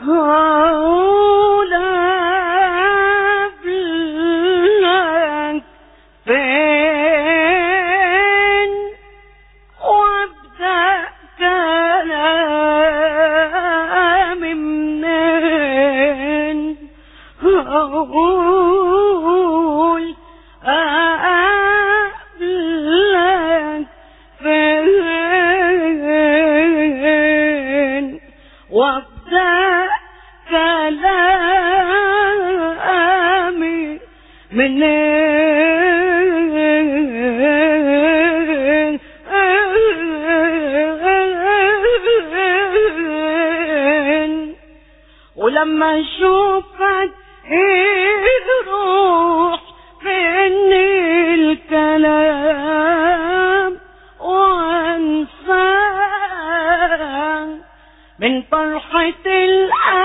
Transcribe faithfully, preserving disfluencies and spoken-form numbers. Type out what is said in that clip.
هقول قبلك فين وابدأ كلامي منين. هقول قبلك فين وابدأ كلامي منين. ولما اشوفك يروح مني الكلام وانساك من فرحة الأيام